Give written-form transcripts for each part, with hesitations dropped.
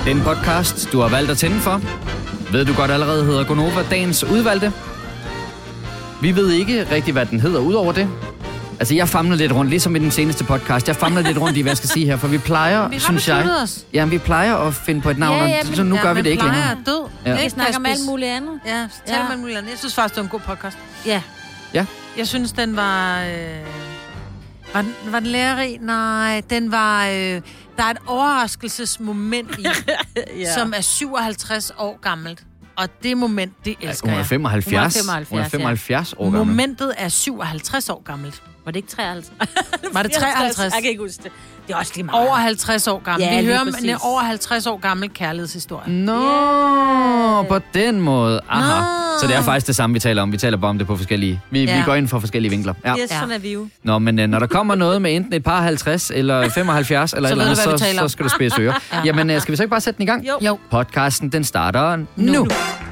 Det er en podcast, du har valgt at tænde for. Ved du godt allerede hedder Gonova dagens udvalgte? Vi ved ikke rigtig, hvad den hedder udover det. Altså, jeg famler lidt rundt, ligesom i den seneste podcast. Jeg famler lidt rundt i, hvad jeg skal sige her, for vi plejer, synes jeg... Os. Ja, vi plejer at finde på et navn, så nu gør vi det ikke længere. Ja, død. Ja. Vi snakker om alt muligt andet. Ja, taler om alt muligt andet. Jeg synes faktisk, det var en god podcast. Ja. Ja. Jeg synes, den var... Var den lærerig? Nej, den var... der er et overraskelsesmoment i, som er 57 år gammelt. Og det moment, det elsker jeg. Hun er 75 år gammel. Momentet er 57 år gammelt. Var det ikke 53? Var det 53? Jeg kan ikke huske det. Det er også lige meget. Over 50 år gammel. Ja, vi hører præcis. om en over 50 år gammel kærlighedshistorie. Nå, på den måde. Aha. Så det er faktisk det samme, vi taler om. Vi taler bare om det på forskellige... Vi går ind for forskellige vinkler. Ja. Yes, sådan er vi jo. Nå, men når der kommer noget med enten et par 50 eller 75 eller et eller andet, så skal du spidse ører. Jamen, skal vi så ikke bare sætte den i gang? Jo. Podcasten, den starter nu.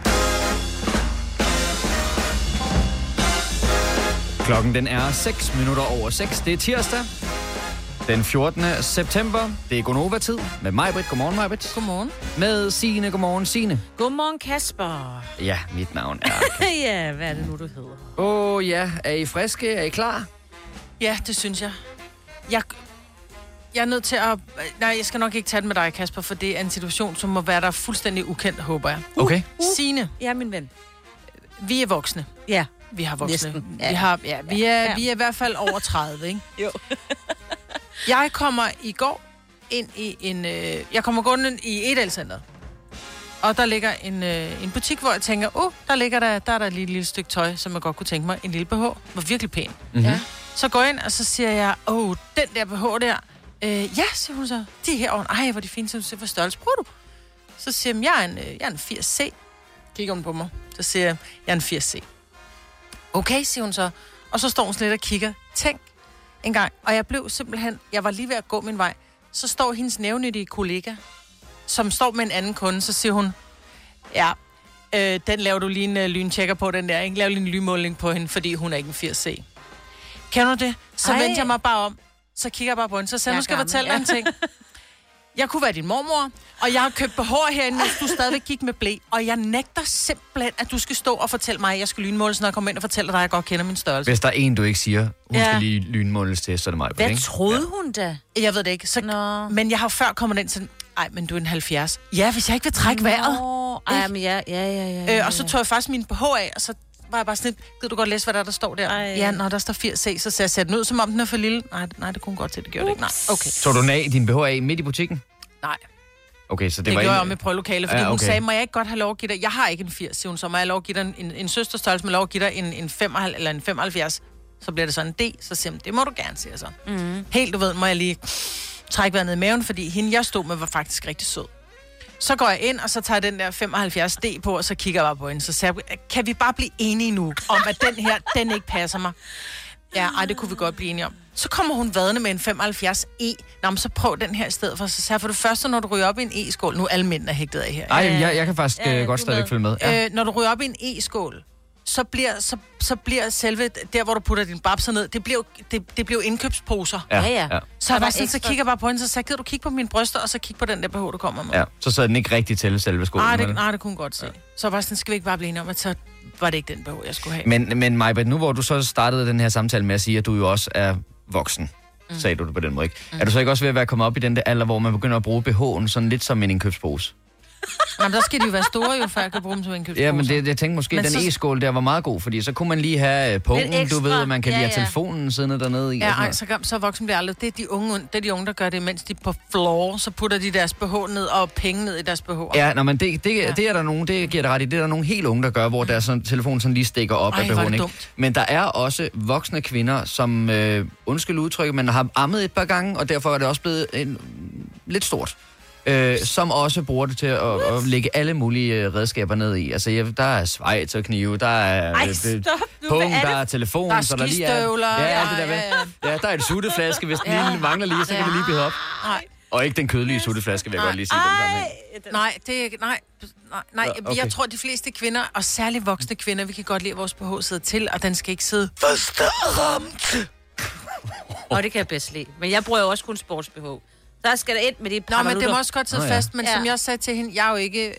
Klokken den er 6:06. Det er tirsdag. Den 14. september. Det er Gonova-tid med Majbrit. Godmorgen, Majbrit. Godmorgen. Med Signe. Godmorgen, Signe. Godmorgen, Kasper. Ja, mit navn er... Ja, hvad er det nu, du hedder? Ja. Er I friske? Er I klar? Ja, det synes jeg. Jeg er nødt til at... Nej, jeg skal nok ikke tage den med dig, Kasper, for det er en situation, som må være der fuldstændig ukendt, håber jeg. Okay. Signe. Ja, min ven. Vi er voksne. Ja. Vi har voksne. Næsten. Vi er i hvert fald over 30, ikke? Jo. Jeg kommer i går ind i en... jeg kommer gående i Edel-centret. Og der ligger en butik, hvor jeg tænker, der er der et lille stykke tøj, som jeg godt kunne tænke mig. En lille BH. Var virkelig pæn. Mm-hmm. Ja. Så går jeg ind, og så siger jeg, den der BH der. Ja, siger hun så. De her over. Ej, hvor de fine, så hvor størrelse bruger du? Så siger jeg, jeg er en 80C. Kigger hun på mig. Så siger jeg er en 80C. Okay, siger hun så. Og så står hun lidt og kigger. Tænk en gang. Og jeg var lige ved at gå min vej. Så står hendes nævnyttige kollega, som står med en anden kunde, så siger hun, den laver du lige en lyntjekker på, den der, ikke? Lav lige en lynmåling på hende, fordi hun er ikke en 80C. Kender du det? Så vendte jeg mig bare om. Så kigger jeg bare på hende. Så sagde nu skal jeg fortælle dig en ting. Jeg kunne være din mormor, og jeg har købt behår herinde, mens du stadigvæk gik med blæ. Og jeg nægter simpelthen, at du skal stå og fortælle mig, at jeg skal lynmåles, når jeg kommer ind og fortæller dig, at jeg godt kender min størrelse. Hvis der er en, du ikke siger, hun skal lige lynmåles til, så er det mig. Hvad troede hun da? Jeg ved det ikke. Så, men jeg har før kommet ind sådan, men du er en 70. Ja, hvis jeg ikke vil trække vejret. Men ja. Og så tog jeg faktisk min BH af, og så var jeg bare sådan lidt, gider du godt læse, hvad der står der? Ja, når der står 80C, så ser jeg sætte den ud, som om den er for lille. Nej, det kunne godt til, det gjorde det ikke. Nej, okay. Tog du din BH af midt i butikken? Nej. Okay, så det gjorde var jeg om i prøvelokale, fordi hun sagde, må jeg ikke godt have lov at give dig... Jeg har ikke en 80, siger hun, så må jeg lov at give dig en søsterstørrelse, må lov at give dig en 75 eller en 75. Så bliver det sådan en D, så siger hun, det må du gerne, siger jeg så. Mm. Helt, du ved, må jeg lige trække vejret ned i maven, fordi hende, jeg stod med, var faktisk rigtig sød. Så går jeg ind, og så tager jeg den der 75D på, og så kigger jeg bare på hende. Så siger jeg, kan vi bare blive enige nu, om at den her, den ikke passer mig? Ja, det kunne vi godt blive enige om. Så kommer hun vadende med en 75E. Nå, men så prøv den her i stedet for. Så for det første, når du ryger op i en E-skål, nu er alle mændene hægtet af her. Nej, jeg kan faktisk godt stadigvæk følge med. Ja. Når du ryger op i en E-skål, så bliver selve, der hvor du putter din babser ned, det bliver indkøbsposer. Ja. Så jeg sådan, så kigger jeg bare på hende, så sagde, du kigge på mine bryster, og så kig på den der BH, du kommer med. Ja, så sad den ikke rigtig til selve skålen. Nej, det kunne hun godt se. Så var sådan, skal vi ikke bare blive enige om, at så var det ikke den BH, jeg skulle have. Men Majbert, nu hvor du så startede den her samtale med at sige, at du jo også er voksen, sagde du det på den måde, ikke? Er du så ikke også ved at være kommet op i den der alder, hvor man begynder at bruge BH'en sådan lidt som en indkøbspose? Jamen, der skal de jo være store, jo, før jeg kan bruge dem som indkøbspose. Ja, men jeg tænkte måske, at den e-skål der var meget god, fordi så kunne man lige have pungen, du ved, man kan lige have telefonen siddende dernede i. Ja, så voksen bliver aldrig. Det er de unge, der gør det, mens de på floor, så putter de deres BH ned og penge ned i deres BH. Ja, men det er der nogen, det giver det ret i. Det er der nogle helt unge, der gør, hvor deres telefon sådan lige stikker op af BH'en, ikke? Men der er også voksne kvinder, som, undskyld udtrykket, men har ammet et par gange, og derfor er det også blevet lidt stort. Som også bruger det til at lægge alle mulige redskaber ned i. Altså, der er schweizerknive, der er pung, der er telefon, der er så der lige er... Ja, der er et sutteflaske, hvis den lige mangler lige, så kan det lige blive op. Nej. Og ikke den kødelige sutteflaske, vil jeg godt lige sige. Nej, okay. Jeg tror, de fleste kvinder, og særligt voksne kvinder, vi kan godt lide, at vores BH sidder til, og den skal ikke sidde ramt. Og det kan jeg bedst lide. Men jeg bruger jo også kun sports-BH. Der skal det ind med de par men det må også godt sidde fast, men som jeg også sagde til hende, jeg er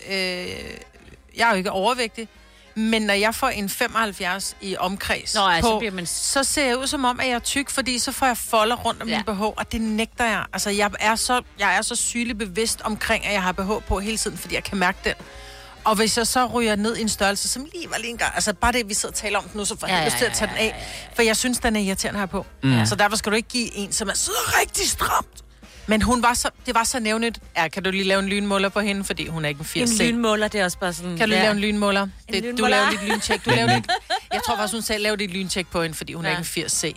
jo ikke overvægtig. Men når jeg får en 75 i omkreds så ser jeg ud som om, at jeg er tyk, fordi så får jeg folder rundt om min BH, og det nægter jeg. Altså, jeg er så sygeligt bevidst omkring, at jeg har BH på hele tiden, fordi jeg kan mærke den. Og hvis jeg så ryger ned i en størrelse, som lige var lige en gang, altså bare det, vi sidder og taler om nu, så får jeg lyst til at tage den af, for jeg synes, den er irriterende her på. Så derfor skal du ikke give en, som er sidder rigtig stramt. Men det var så nævnt. Ja, kan du lige lave en lynmåler på hende, fordi hun er ikke en 80 En lynmåler, det er også bare sådan... Kan du lave en lynmåler? Du laver lidt lyntjek. Jeg tror faktisk, hun sagde, lav dit lyntjek på hende, fordi hun er ikke en 80C.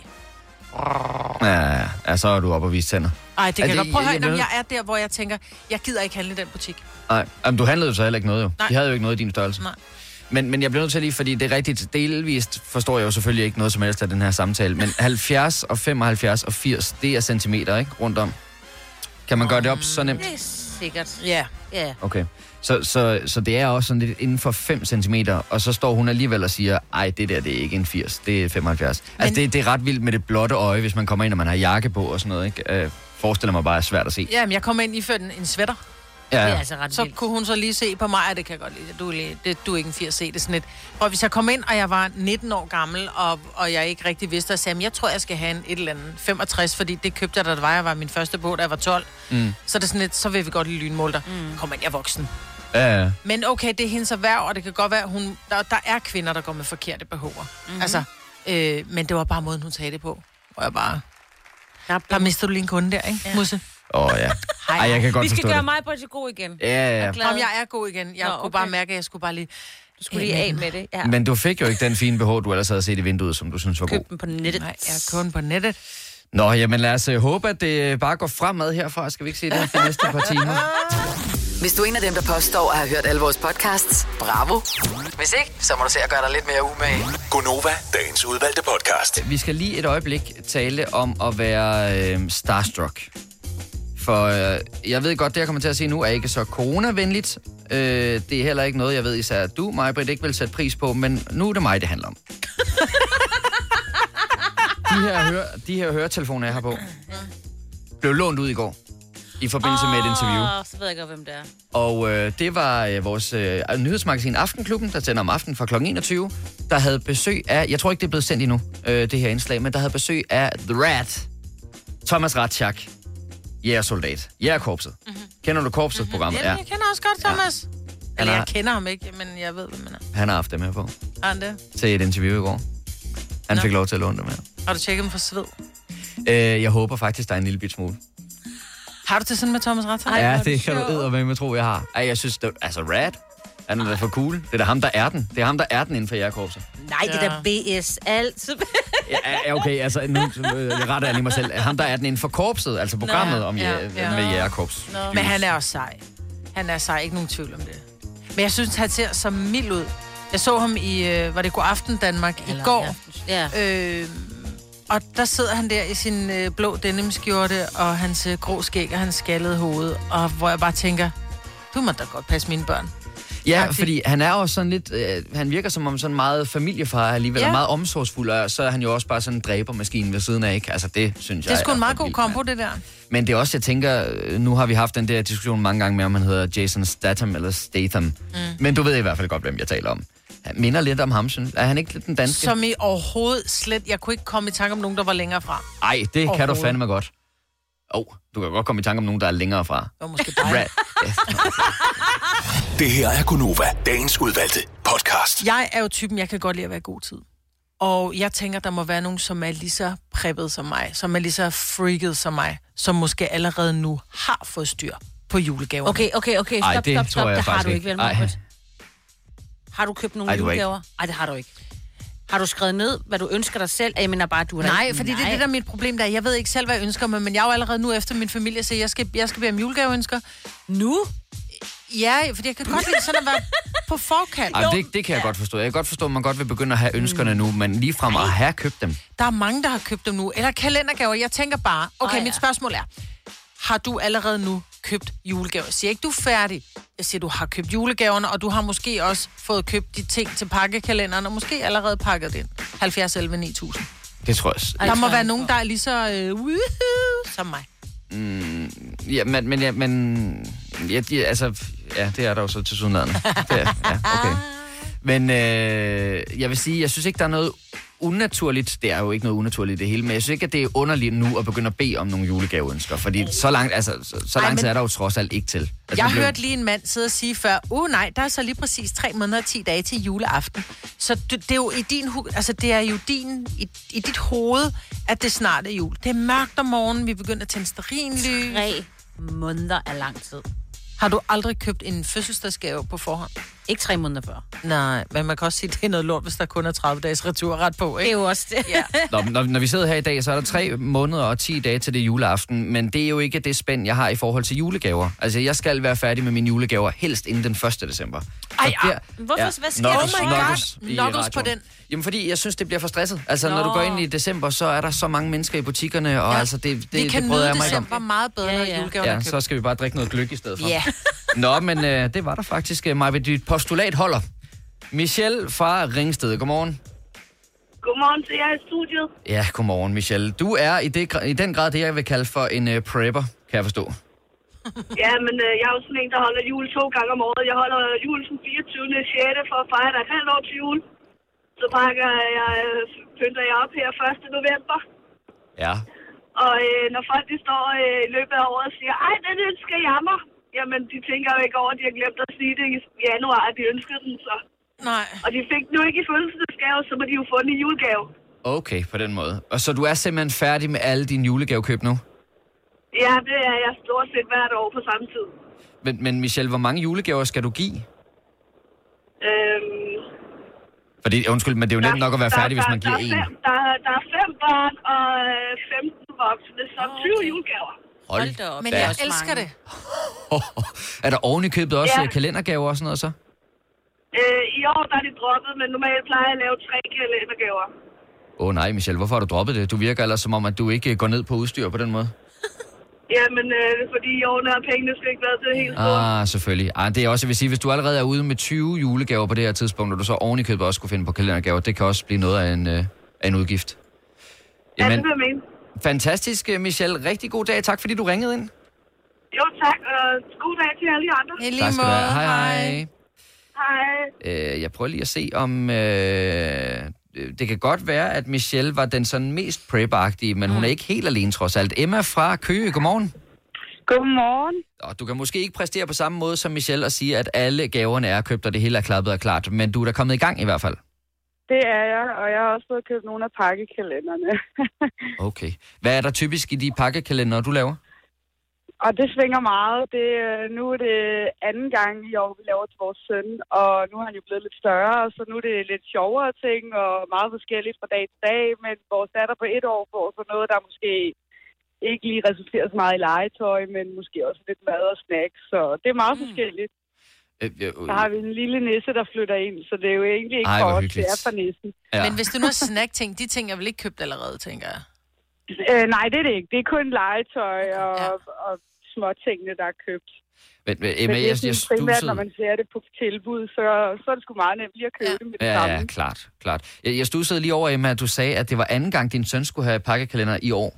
Ja, så er du oppe og vise tænder. Ej, det kan godt. Prøv at høre, jeg er der, hvor jeg tænker, jeg gider ikke handle i den butik. Nej, men du handlede jo så heller ikke noget jo. Nej. De havde jo ikke noget i din størrelse. Nej. Men jeg bliver nødt til lige, fordi det er rigtigt, delvist forstår jeg jo selvfølgelig ikke noget som helst af den her samtale, men 70 og 75 og 80, det er centimeter, ikke? Rundt om. Kan man gøre det op så nemt? Det er sikkert. Ja. Okay. Så det er også sådan lidt inden for 5 centimeter, og så står hun alligevel og siger, ej, det der, det er ikke en 80, det er 75. Men... Altså, det er ret vildt med det blotte øje, hvis man kommer ind, og man har jakke på og sådan noget, ikke? Forestiller mig bare, er svært at se. Ja, men jeg kommer ind iført en sweater. Ja. Det er altså ret så vildt. kunne hun så lige se på mig, at det kan jeg godt lide. Du er ikke en 80C, det er sådan lidt. Og hvis jeg kom ind, og jeg var 19 år gammel, og jeg ikke rigtig vidste, og sagde, jeg tror, jeg skal have en et eller andet 65, fordi det købte jeg, da jeg var min første båd, da jeg var 12. Så det er sådan lidt, så vil vi godt lide lynmåler. Kom ind, jeg er voksen. Ja. Men okay, det er hendes erhverv, og det kan godt være, der er kvinder, der går med forkerte behover. Altså, men det var bare måden, hun sagde det på. Og jeg bare... Der mistede du lige en kunde der, ikke, Musse? Ja. Ej, jeg kan godt vi skal forstå gøre det. mig på til god igen. Ja. Om jeg er god igen. Jeg kunne bare mærke, at jeg skulle bare lige... Du skulle lige af med det. Ja. Men du fik jo ikke den fine BH, du ellers havde set i vinduet, som du synes var god. Køb den på nettet. Nej, jeg er kun på nettet. Nå, jamen lad os håbe, at det bare går fremad herfra. Skal vi ikke se det de næste par timer? Hvis du er en af dem, der påstår at have hørt alle vores podcasts, bravo. Hvis ikke, så må du se at gøre dig lidt mere umage. Gonova, dagens udvalgte podcast. Vi skal lige et øjeblik tale om at være starstruck. For jeg ved godt, det jeg kommer til at sige nu, er ikke så coronavenligt. Det er heller ikke noget, jeg ved især, at du, Maj-Brit, ikke vil sætte pris på, men nu er det mig, det handler om. De her høretelefoner, jeg har på, blev lånt ud i går i forbindelse med et interview. Så ved jeg godt, hvem det er. Og det var vores nyhedsmagasin Aftenklubben, der sender om aftenen fra kl. 21, der havde besøg af, jeg tror ikke, det er blevet sendt endnu, det her indslag, men der havde besøg af The Rat, Thomas Rathschack, Jægersoldat, Jægerkorpset. Kender du korpset-programmet? Ja, jeg kender også godt Thomas. Ja. Eller jeg kender ham ikke, men jeg ved, hvem han er. Han har haft dem her på. Har han det? Til et interview i går. Han fik lov til at låne dem her. Har du tjekket dem for sved? Jeg håber faktisk, der er en lille bit smule. Har du det sådan med Thomas Rathschack? Ja, det kan du eddermame tro, jeg har. Ej, jeg synes, altså Rat, han er da for cool. Det er da ham, der er den. Det er ham, der er den inden for Jægerkorpset. Nej, det er da BS altid. Ja, okay, altså nu retter jeg lige mig selv. Ham, der er den inden for korpset, altså programmet om med Jægerkorps. Men han er også sej. Han er sej, ikke nogen tvivl om det. Men jeg synes, han ser så mild ud. Jeg så ham i, var det God Aften Danmark, i går. Ja. Og der sidder han der i sin blå denimskjorte, og hans grå skæg og hans skaldede hoved. Og hvor jeg bare tænker, du må da godt passe mine børn. Ja, fordi han er jo sådan lidt, han virker som om sådan meget familiefar alligevel, og meget omsorgsfuld, og så er han jo også bare sådan en dræbermaskine ved siden af, ikke? Altså det synes jeg det er sgu en meget god kombo, det der. Men det er også, jeg tænker, nu har vi haft den der diskussion mange gange med, om han hedder Jason Statham eller Statham. Men du ved i hvert fald godt, hvem jeg taler om. Han minder lidt om ham, synes. Er han ikke lidt den danske? Som i overhovedet slet. Jeg kunne ikke komme i tanke om nogen, der var længere fra. Ej, det kan du fandme godt. Du kan godt komme i tanke om nogen, der er længere fra. Og måske dig. Det her er Gonova, dagens udvalgte podcast. Jeg er jo typen, jeg kan godt lide at være i god tid. Og jeg tænker, der må være nogen, som er lige så preppet som mig, som er lige så freaket som mig, som måske allerede nu har fået styr på julegaver. Okay. Stop. Det har du ikke, vel, Margaret? Har du købt nogle julegaver? Nej, det har du ikke. Har du skrevet ned, hvad du ønsker dig selv? Jeg mener bare, du er Nej, fordi det er det, der er mit problem der. Jeg ved ikke selv, hvad jeg ønsker mig, men jeg er jo allerede nu efter min familie, så jeg skal bede om julegaveønsker. Nu? Ja, fordi jeg kan godt lide sådan at være på forkant. Det kan jeg godt forstå. Jeg kan godt forstå, at man godt vil begynde at have ønskerne nu, men ligefrem at have købt dem. Der er mange, der har købt dem nu. Eller kalendergaver. Jeg tænker bare, mit spørgsmål er, har du allerede nu købt julegaver? Jeg siger ikke, du er færdig. Jeg siger, du har købt julegaverne, og du har måske også fået købt de ting til pakkekalenderen, og måske allerede pakket det ind. 70 11 9000. Det tror jeg. Der må være nogen, der er lige så som mig. det er der jo så til sydenlandet. Ja, okay. Men jeg vil sige, jeg synes ikke, der er noget unaturligt. Det er jo ikke noget unaturligt det hele, men jeg synes ikke, at det er underligt nu at begynde at bede om nogle julegaveønsker, fordi så langt tid er der jo trods alt ikke til. Altså, jeg hørte lige en mand sidde og sige før, nej, der er så lige præcis 3 måneder og 10 dage til juleaften. Så det er jo i din det er jo i dit hoved, at det snart er jul. Det er mørkt om morgenen, vi begynder at tænde stearinlys. 3 måneder er lang tid. Har du aldrig købt en fødselsdagsgave på forhånd? Ikke 3 måneder før. Nej, men man kan også sige, at det er noget lort, hvis der kun er 30 dages returret på, ikke? Det er jo også det. Ja. Når vi sidder her i dag, så er der 3 måneder og 10 dage til det juleaften, men det er jo ikke det spænd, jeg har i forhold til julegaver. Altså, jeg skal være færdig med mine julegaver helst inden den 1. december. Hvorfor? Hvad sker der? Nokkels på den. Jamen, fordi jeg synes, det bliver for stresset. Altså, når du går ind i december, så er der så mange mennesker i butikkerne, og altså, det bryder jeg mig ikke om. Vi kan nyde december meget bedre, når julegaverne er købt. Så skal vi bare drikke noget gløgg i stedet for. Ja. Nå, men det var der faktisk. Maja, dit postulat holder. Michelle fra Ringsted, godmorgen. Godmorgen til jer i studiet. Ja, godmorgen, Michelle. Du er i den grad det, jeg vil kalde for en prepper, kan jeg forstå. Ja, men jeg er jo sådan en, der holder jul 2 gange om året. Jeg holder jul den 24.6. for at fejre, der er et halvt år til jul. Så pynter jeg op her 1. november. Ja. Og når folk de står i løbet af året og siger, ej, den ønsker jeg mig. Jamen, de tænker jo ikke over, at de har glemt at sige det i januar, at de ønskede den så. Nej. Og de fik den jo ikke i fødselsdagsgave, så må de jo få den i julegave. Okay, på den måde. Og så du er simpelthen færdig med alle dine julegavekøb nu? Ja, det er jeg stort set hvert år på samme tid. Men Michelle, hvor mange julegaver skal du give? Fordi, undskyld, men det er jo nemt nok at være færdig, hvis man giver 1. Der er 5 børn og 15 voksne, så 20 julegaver. Hold da op. Men jeg elsker det. Er der oven i købet også kalendergaver og sådan noget så? I år der er de droppet, men normalt plejer jeg at lave 3 kalendergaver. Nej, Michelle, hvorfor har du droppet det? Du virker ellers som om, at du ikke går ned på udstyr på den måde. Jamen, fordi i år er pengene skal ikke være til det hele store. Selvfølgelig. Det er også, jeg vil sige, hvis du allerede er ude med 20 julegaver på det her tidspunkt, og du så oven i købet også skulle finde på kalendergaver, det kan også blive noget af en udgift. Jamen, ja, det vil jeg mene. Fantastisk, Michelle. Rigtig god dag. Tak, fordi du ringede ind. Jo, tak. God dag til alle andre. Tak skal du have. Hej. Hej. Jeg prøver lige at se, om... det kan godt være, at Michelle var den sådan mest prep-agtige, men hun er ikke helt alene trods alt. Emma fra Køge, godmorgen. Godmorgen. Og du kan måske ikke præstere på samme måde som Michelle og sige, at alle gaverne er købt, og det hele er klappet og klart, men du er da kommet i gang i hvert fald. Det er jeg, og jeg har også fået købt nogle af pakkekalenderne. Okay. Hvad er der typisk i de pakkekalendere, du laver? Og det svinger meget. Nu er det anden gang i år, vi laver til vores søn, og nu er han jo blevet lidt større, så nu er det lidt sjovere ting og meget forskelligt fra dag til dag, men vores datter på 1 år får så noget, der måske ikke lige resulterer så meget i legetøj, men måske også lidt mad og snacks, så det er meget forskelligt. Så har vi en lille nisse, der flytter ind, så det er jo egentlig ikke for os, det er for nissen. Ja. Men hvis du nu har snack-ting, de ting er vel ikke købt allerede, tænker jeg? Nej, det er det ikke. Det er kun legetøj og små tingene, der er købt. Men Emma, jeg primært, når man ser det på tilbud, så er det sgu meget nemt lige at købe det med det samme. Ja, klart. Jeg studsede lige over, Emma, at du sagde, at det var anden gang, din søn skulle have pakkekalender i år.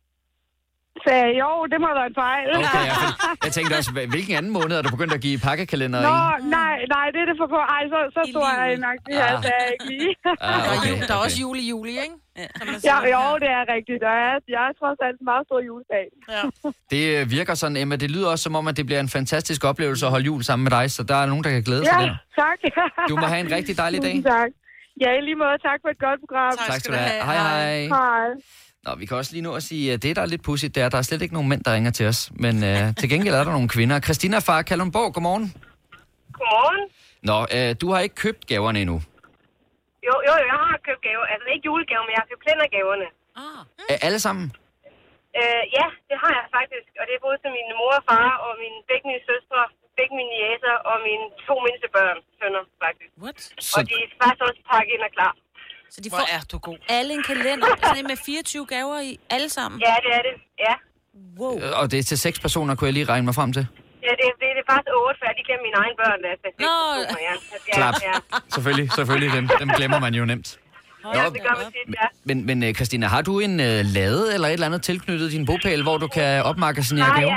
Jo, det må være en fejl. Okay, jeg tænkte også, hvilken anden måned er du begyndt at give pakkekalender i? Nej, det er det for på. Så stor er jeg nok, det her sagde jeg ikke lige. Der er også juli, ikke? Ja, det er rigtigt. Jeg er trods alt en meget stor juledag. Ja. Det virker sådan, Emma. Det lyder også som om, at det bliver en fantastisk oplevelse at holde jul sammen med dig, så der er nogen, der kan glæde sig der. Tak. Du må have en rigtig dejlig dag. Tak. Ja, i lige måde. Tak for et godt program. Tak skal du have. Hej. Hej. Nå, vi kan også lige nå at sige, at det, der er lidt pudsigt, der er slet ikke nogen mænd, der ringer til os. Men til gengæld er der nogle kvinder. Christina fra Kalundborg, godmorgen. Godmorgen. Nå, du har ikke købt gaverne endnu. Jo, jeg har købt gaver. Altså ikke julegaver, men jeg har købt kalendergaverne. Alle sammen? Ja, det har jeg faktisk. Og det er både til min mor og far, og begge mine søstre, begge mine jæser, og mine 2 mindste børn, sønner, faktisk. What? Og de er faktisk også pakket ind og klar. Så de får du god. Alle en kalender med 24 gaver i, alle sammen? Ja, det er det. Ja. Wow. Og det er til 6 personer, kunne jeg lige regne mig frem til? Ja, det er faktisk 8, for de kender mine egne børn, der er 6 personer, ja. Klart. Selvfølgelig. Dem glemmer man jo nemt. Ja, det gør man tit, ja. Men Christina, har du en lade eller et eller andet tilknyttet din bopæl, hvor du kan opmagasinere gaver? Nej, jeg har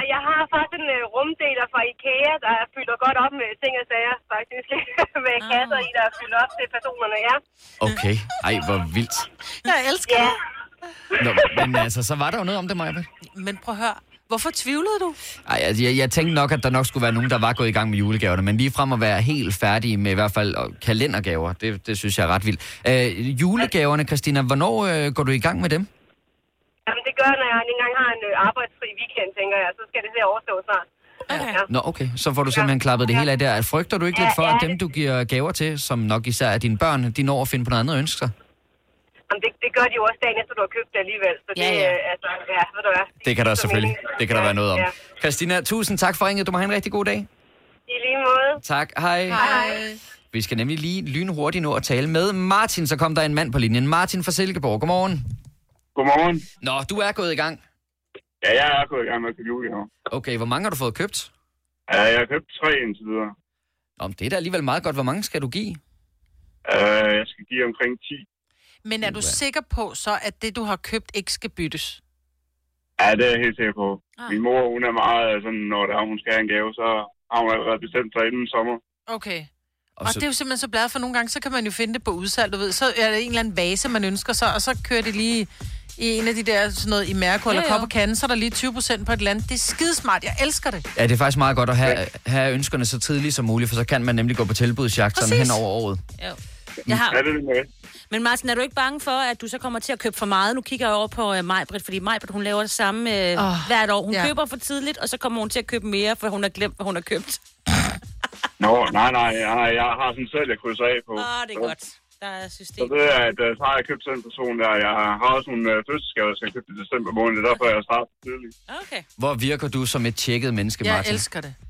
faktisk en rumdeler fra IKEA, der fylder godt op med ting og sager, faktisk. Med kasser i, der er fyldt op til personerne, ja. Okay. Ej, hvor vildt. Jeg elsker det. Nå, men altså, så var der jo noget om det, Maja. Men prøv at høre. Hvorfor tvivlede du? Ej, altså, jeg tænkte nok, at der nok skulle være nogen, der var gået i gang med julegaverne, men lige frem at være helt færdige med i hvert fald kalendergaver, det synes jeg er ret vildt. Julegaverne, Christina, hvornår går du i gang med dem? Jamen, det gør, når jeg engang har en arbejdsfri weekend, tænker jeg, så skal det til at overstå snart. Okay. Ja. Nå, okay. Så får du simpelthen klappet det hele af der. Frygter du ikke lidt for, at dem, du giver gaver til, som nok især er dine børn, de når at finde på noget andet og ønsker sig? Jamen, det gør de jo også dagen efter, du har købt det alligevel. Så det, altså, ved du hvad. Det kan der selvfølgelig. Det kan der være noget om. Ja. Christina, tusind tak for ringet. Du må have en rigtig god dag. I lige måde. Tak. Hej. Hej. Vi skal nemlig lige lynhurtigt nå at tale med Martin, så kom der en mand på linjen. Martin fra Silkeborg. Godmorgen. Godmorgen. Nå, du er gået i gang. Ja, jeg er gået i gang med at købe julegaver. Okay, hvor mange har du fået købt? Ja, jeg har købt 3 indtil videre. Nå, det er da alligevel meget godt. Hvor mange skal du give? Jeg skal give omkring 10. Men er du sikker på så, at det, du har købt, ikke skal byttes? Ja, det er jeg helt sikker på. Min mor, hun er meget sådan, når der hun skal have en gave, så har hun allerede bestemt sig inden sommer. Okay. Og det er jo simpelthen så bladet, for nogle gange, så kan man jo finde det på udsalg, du ved. Så er det en eller anden vase, man ønsker sig, og så kører det lige i en af de der, sådan noget i Mærko eller Kop og Kande, så er der lige 20% på et eller andet. Det er skidesmart, jeg elsker det. Ja, det er faktisk meget godt at have ønskerne så tidligt som muligt, for så kan man nemlig gå på tilbudsjagt sådan hen over året. Jo. Men Martin, er du ikke bange for, at du så kommer til at købe for meget? Nu kigger jeg over på Majbrit, fordi Majbrit, hun laver det samme hvert år. Hun køber for tidligt, og så kommer hun til at købe mere, for hun har glemt, hvad hun har købt. Nå, nej, jeg har sådan selv, jeg krydser af på. Det er godt. Der er system. Så det er, at så har jeg købt sådan en person der. Jeg har også nogle fødselsgaver, der skal købe i december måned. Det er derfor, jeg starter tidligt. Okay. Hvor virker du som et tjekket menneske, Martin? Jeg elsker det.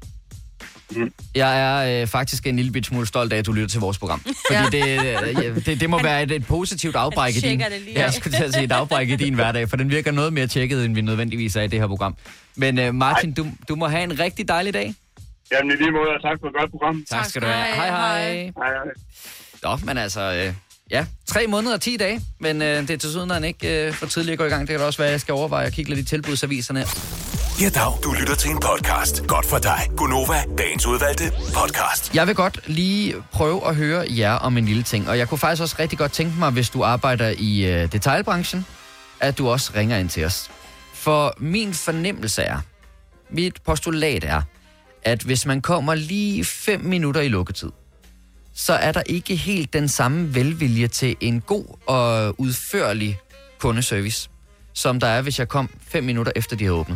Jeg er faktisk en lille bit smule stolt af, at du lytter til vores program. Fordi det må være et positivt afbræk i din... Jeg skulle til at sige et afbræk i din hverdag, for den virker noget mere tjekket, end vi nødvendigvis er i det her program. Men Martin, du må have en rigtig dejlig dag. Jamen i lige måde, og tak for et godt program. Tak skal du have. Hej. Nå, men altså... 3 måneder og 10 dage, men det er til syden ikke for tidligt at gå i gang. Det kan da også være, at jeg skal overveje at kigge lidt i tilbudsaviserne. Ja, dag. Du lytter til en podcast. Godt for dig. Gunova, dagens udvalgte podcast. Jeg vil godt lige prøve at høre jer om en lille ting, og jeg kunne faktisk også rigtig godt tænke mig, hvis du arbejder i detailbranchen, at du også ringer ind til os. For min fornemmelse er, mit postulat er, at hvis man kommer lige 5 minutter i lukketid, så er der ikke helt den samme velvilje til en god og udførlig kundeservice, som der er, hvis jeg kom 5 minutter efter de har åbnet.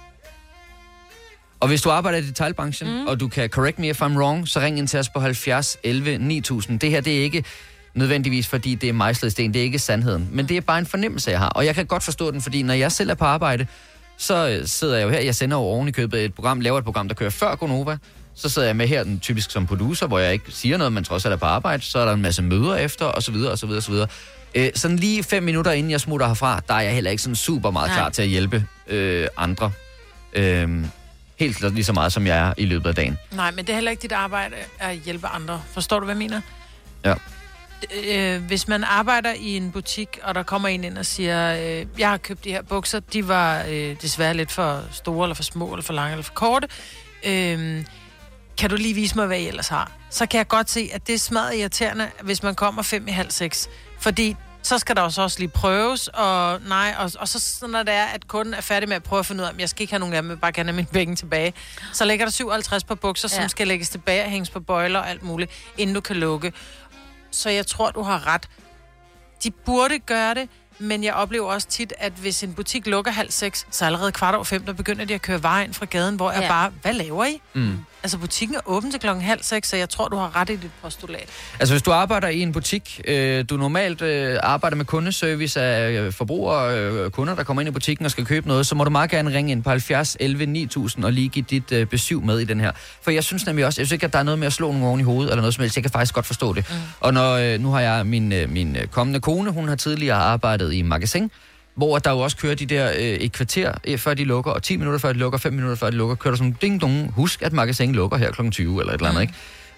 Og hvis du arbejder i detailbranchen, og du kan correct me if I'm wrong, så ring ind til os på 70 11 9000. Det her, det er ikke nødvendigvis, fordi det er mejslet i sten. Det er ikke sandheden. Men det er bare en fornemmelse, jeg har. Og jeg kan godt forstå den, fordi når jeg selv er på arbejde, så sidder jeg jo her. Jeg sender jo oven i købet et program, laver et program, der kører før Gonova. Så sidder jeg med her, den typisk som producer, hvor jeg ikke siger noget, men trods alt er på arbejde. Så er der en masse møder efter, og så videre, og så videre, og så videre. Sådan lige 5 minutter inden jeg smutter herfra, der er jeg heller ikke sådan super meget klar til at hjælpe andre. Helt lige så meget, som jeg er i løbet af dagen. Nej, men det er heller ikke dit arbejde at hjælpe andre. Forstår du, hvad jeg mener? Ja. Hvis man arbejder i en butik, og der kommer en ind og siger, jeg har købt de her bukser, de var desværre lidt for store, eller for små, eller for lange, eller for korte. Kan du lige vise mig, hvad I ellers har? Så kan jeg godt se, at det er smadret irriterende, hvis man kommer 5:30. Fordi så skal der også lige prøves, og så når det er, at kunden er færdig med at prøve at finde ud af, om jeg skal ikke have nogen af dem, jeg bare gerne have mine penge tilbage. Så lægger der 57 på bukser, som skal lægges tilbage og hænges på bøjler og alt muligt, inden du kan lukke. Så jeg tror, du har ret. De burde gøre det, men jeg oplever også tit, at hvis en butik lukker 5:30, så allerede 5:15, der begynder de at køre varer ind fra gaden, hvor jeg bare, hvad laver I? Altså, butikken er åben til 5:30, så jeg tror, du har ret i dit postulat. Altså, hvis du arbejder i en butik, du normalt arbejder med kundeservice af forbrugere, kunder, der kommer ind i butikken og skal købe noget, så må du meget gerne ringe ind på 70 11 9000 og lige give dit besøg med i den her. For jeg synes nemlig også, jeg synes ikke, at der er noget med at slå nogen oven i hovedet, eller noget som helst. Jeg kan faktisk godt forstå det. Og nu har jeg min kommende kone, hun har tidligere arbejdet i magasin, hvor der jo også kører de der et kvarter før de lukker, og 10 minutter før de lukker, 5 minutter før de lukker, kører der sådan ding-dong, husk at magasin lukker her kl. 20 eller et eller andet,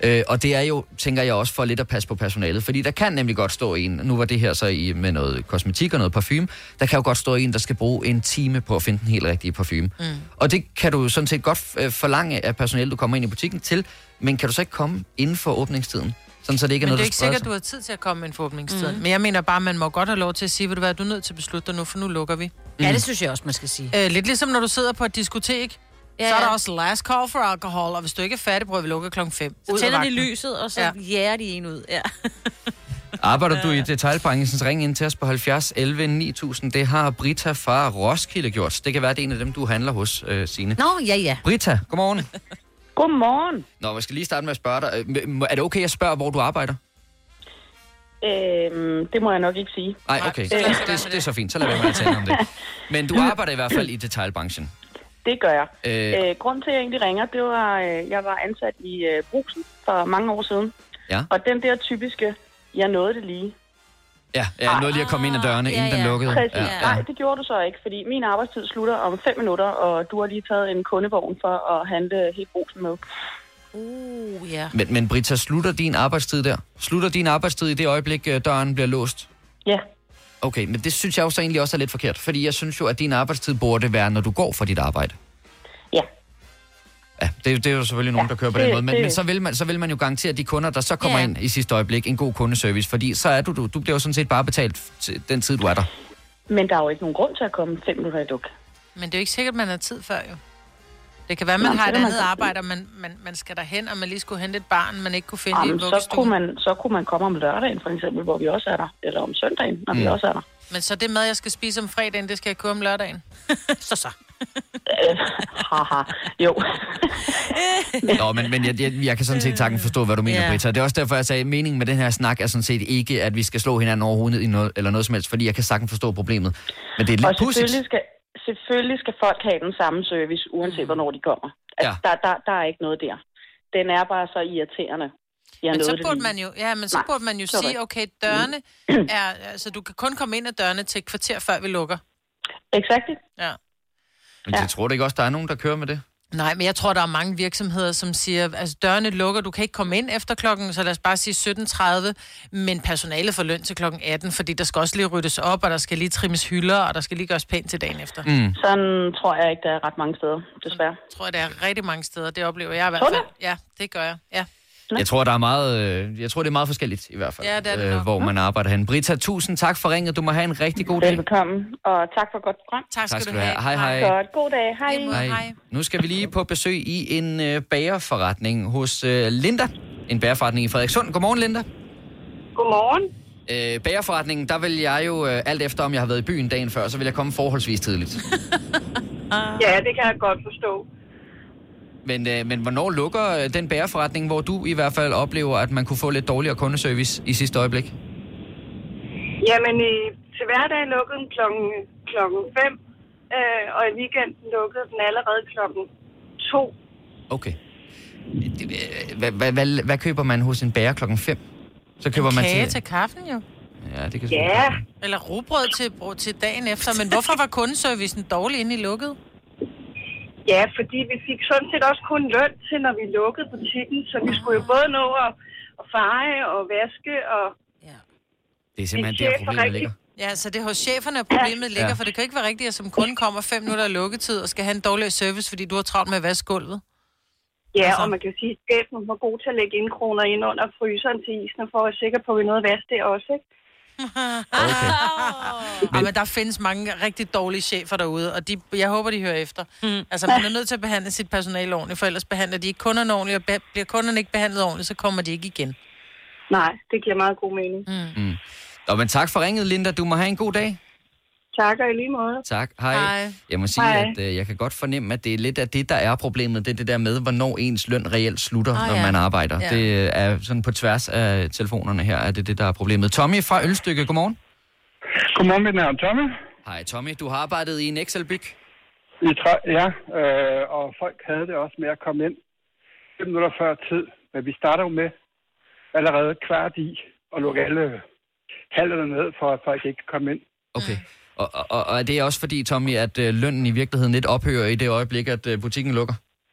Og det er jo, tænker jeg også, for lidt at passe på personalet. Fordi der kan nemlig godt stå en, nu var det her så med noget kosmetik og noget parfume, der kan jo godt stå en, der skal bruge en time på at finde den helt rigtige parfume. Og det kan du sådan set godt forlange af personalet, du kommer ind i butikken til, men kan du så ikke komme inden for åbningstiden? Sådan, så det ikke er men noget, det er ikke sikkert, at du har tid til at komme inden for åbningstiden. Men jeg mener bare, man må godt have lov til at sige, du er nødt til at beslutte dig nu, for nu lukker vi. Ja, det synes jeg også, man skal sige. Lidt ligesom når du sidder på et diskotek, så er der også last call for alkohol, og hvis du ikke er færdig, prøver vi lukker 5:00. Så tænder de lyset, og så jæger de en ud. Ja. Arbejder du i detailbranchen, så ring ind til os på 70 11 9000. Det har Britta fra Roskilde gjort. Det kan være, det er en af dem, du handler hos, Signe. Nå, ja. Britta, godmorgen. Godmorgen. Nå, jeg skal lige starte med at spørge dig. Er det okay, jeg spørger, hvor du arbejder? Det må jeg nok ikke sige. Nej, okay. Det er så fint. Så lad være med at tale om det. Men du arbejder i hvert fald i detailbranchen. Det gør jeg. Grunden til, at jeg egentlig ringer, det var, jeg var ansat i Brugsen for mange år siden. Ja. Og den der typiske, jeg nåede det lige. Ja, jeg nåede lige at komme ind ad dørene, inden den lukkede. Præcis. Ja. Nej, det gjorde du så ikke, fordi min arbejdstid slutter om 5 minutter, og du har lige taget en kundevogn for at handle helt Brugsen med. Ja. Men Britta, slutter din arbejdstid der? Slutter din arbejdstid i det øjeblik, døren bliver låst? Ja. Okay, men det synes jeg jo så egentlig også er lidt forkert, fordi jeg synes jo, at din arbejdstid burde være, når du går fra dit arbejde. Ja. Ja, det er jo selvfølgelig nogen, der kører på den måde, men så vil man jo garantere de kunder, der så kommer ind i sidste øjeblik, en god kundeservice, fordi så er du bliver jo sådan set bare betalt til den tid, du er der. Men der er jo ikke nogen grund til at komme 5 minutter i duk. Men det er jo ikke sikkert, at man har tid før jo. Det kan være, at man har et andet arbejde, og man skal derhen, og man lige skulle hente et barn, man ikke kunne finde i en vuggestue. Så kunne man komme om lørdagen, for eksempel, hvor vi også er der. Eller om søndagen, når vi også er der. Men så det mad, jeg skal spise om fredagen, det skal jeg købe om lørdagen? så. Haha, jo. Nå, men jeg kan sådan set sagtens forstå, hvad du mener, Britta. Det er også derfor, jeg sagde, at meningen med den her snak er sådan set ikke, at vi skal slå hinanden over hovedet i noget, eller noget som helst, fordi jeg kan sagtens forstå problemet. Men det er lidt pudsigt. Selvfølgelig skal folk have den samme service, uanset hvornår de kommer. Altså, der er ikke noget der. Den er bare så irriterende. Men så burde man jo sige, okay, dørene er... Altså, du kan kun komme ind ad dørene til et kvarter, før vi lukker. Exakt. Ja. Men jeg tror det ikke også, der er nogen, der kører med det? Nej, men jeg tror, der er mange virksomheder, som siger, altså dørene lukker, du kan ikke komme ind efter klokken, så lad os bare sige 17:30, men personalet får løn til klokken 18, fordi der skal også lige ryddes op, og der skal lige trimmes hylder, og der skal lige gøres pænt til dagen efter. Sådan tror jeg ikke, der er ret mange steder, desværre. Jeg tror, der er rigtig mange steder, det oplever jeg i hvert fald. Ja, det gør jeg, ja. Jeg tror, det er meget forskelligt i hvert fald, ja, det er det hvor man arbejder hen. Britta, tusind tak for ringet. Du må have en rigtig god dag. Velbekomme, og tak for godt program. Tak skal du have. Hej. Godt, god dag. Hej. Nu skal vi lige på besøg i en bagerforretning hos Linda. En bagerforretning i Frederikssund. Godmorgen, Linda. Godmorgen. Bagerforretningen, der vil jeg jo, alt efter om jeg har været i byen dagen før, så vil jeg komme forholdsvis tidligt. Ja, det kan jeg godt forstå. Men hvornår lukker den bagerforretning, hvor du i hvert fald oplever, at man kunne få lidt dårligere kundeservice i sidste øjeblik? Jamen, til hverdag lukkede den klokken 5, og i weekenden lukkede den allerede klokken 2. Okay. Hvad køber man hos en bager klokken 5? Så køber man kage til kaffen jo. Ja, det kan Eller rugbrød til dagen efter. Men hvorfor var kundeservicen dårlig inde i lukket? Ja, fordi vi fik sådan set også kun løn til, når vi lukkede butikken, så vi skulle jo både nå at feje og vaske og... Ja. Det er simpelthen der problemet ligger. Ja, så det er hos cheferne, at problemet ligger, for det kan ikke være rigtigt, at som kunde kommer 5 minutter af lukketid og skal have en dårlig service, fordi du har travlt med at vaske gulvet. Ja, og man kan sige, at chefen var god til at lægge indkroner ind under fryseren til isen, for at være sikker på, at vi nåede at vaske det også, ikke? Okay. Men der findes mange rigtig dårlige chefer derude, og jeg håber, de hører efter. Altså, man er nødt til at behandle sit personale ordentligt, for ellers behandler de ikke kunderne ordentligt, og bliver kunderne ikke behandlet ordentligt, så kommer de ikke igen. Nej, det giver meget god mening. Nå, men tak for ringet, Linda. Du må have en god dag. Tak, og i lige måde. Tak. Hej. Jeg må sige, at jeg kan godt fornemme, at det er lidt af det, der er problemet. Det er det der med, hvornår ens løn reelt slutter, når man arbejder. Ja. Det er sådan på tværs af telefonerne her, at det der er problemet. Tommy fra Ølstykke, godmorgen. Godmorgen, mit navn Tommy. Hej Tommy, du har arbejdet i en Excel-byg. Ja, og folk havde det også med at komme ind 5 minutter før tid. Men vi starter jo med allerede klart i at lukke alle hallerne ned, for at folk ikke kan komme ind. Okay. Og er det også fordi, Tommy, at lønnen i virkeligheden lidt ophører i det øjeblik, at butikken lukker?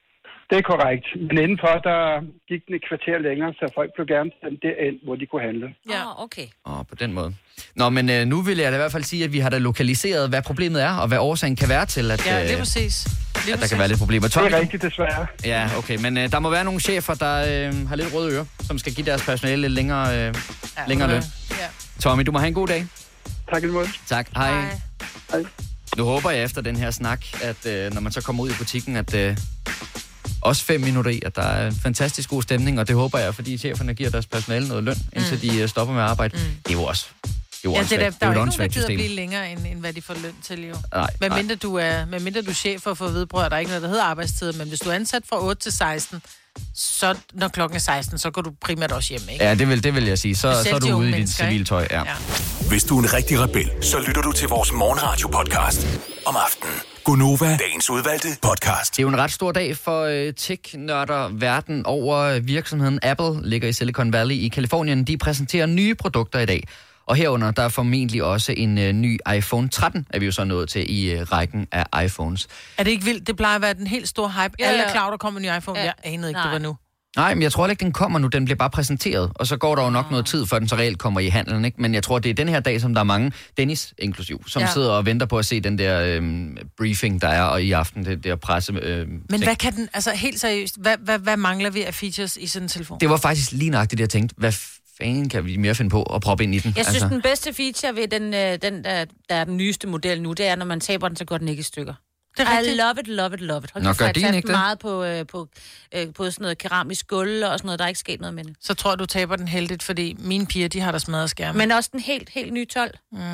Det er korrekt. Men indenfor, der gik den et kvarter længere, så folk blev gerne sendt derind, hvor de kunne handle. Ja, okay. På den måde. Nå, men nu vil jeg da i hvert fald sige, at vi har da lokaliseret, hvad problemet er, og hvad årsagen kan være til, at, ja, det er præcis. At der kan være lidt problemer. Det er rigtigt, desværre. Ja, okay. Men der må være nogle chefer, der har lidt røde ører, som skal give deres personale lidt længere løn. Ja. Tommy, du må have en god dag. Tak i måde. Tak. Hej. Hej. Nu håber jeg efter den her snak, at når man så kommer ud i butikken, at også 5 minutter i, at der er en fantastisk god stemning, og det håber jeg, fordi cheferne giver deres personale noget løn, indtil de stopper med at arbejde. Det er jo også der er jo ikke nogen, der gider blive længere, end hvad de får løn til, jo. Medmindre du er chef for at få vedbrød, der er ikke noget, der hedder arbejdstid, men hvis du er ansat fra 8 til 16, så når klokken er 16, så går du primært også hjem, ikke? Ja, det vil jeg sige. Så er du ude i dit civiltøj, ja. Hvis du er en rigtig rebel, så lytter du til vores morgenradio-podcast om aftenen. Gonova, dagens udvalgte podcast. Det er jo en ret stor dag for tech-nørder verden over. Virksomheden Apple ligger i Silicon Valley i Californien. De præsenterer nye produkter i dag. Og herunder, der er formentlig også en ny iPhone 13, er vi jo så nået til i rækken af iPhones. Er det ikke vildt? Det plejer at være den helt store hype. Ja. Alle er klar, der kommer en ny iPhone. Jeg anede ikke, det var nu. Nej, men jeg tror ikke, den kommer nu. Den bliver bare præsenteret, og så går der jo nok noget tid, før den så reelt kommer i handelen, ikke? Men jeg tror, det er den her dag, som der er mange, Dennis inklusiv, som sidder og venter på at se den der briefing, der er, og i aften, det der presse... Men hvad kan den... Altså helt seriøst, hvad mangler vi af features i sådan en telefon? Det var faktisk lige nøjagtigt det, jeg tænkte. Hvad fanden kan vi mere finde på at proppe ind i den? Jeg synes, den bedste feature ved den der er den nyeste model nu, det er, når man taber den, så går den ikke i stykker. Det er rigtigt. I love it, love it, love it. Hold gør din ikke det? Meget på sådan noget keramisk gulv og sådan noget, der er ikke sket noget med det. Så tror du taber den heldigt, fordi mine piger, de har der smadret skærmen. Men også den helt nye 12.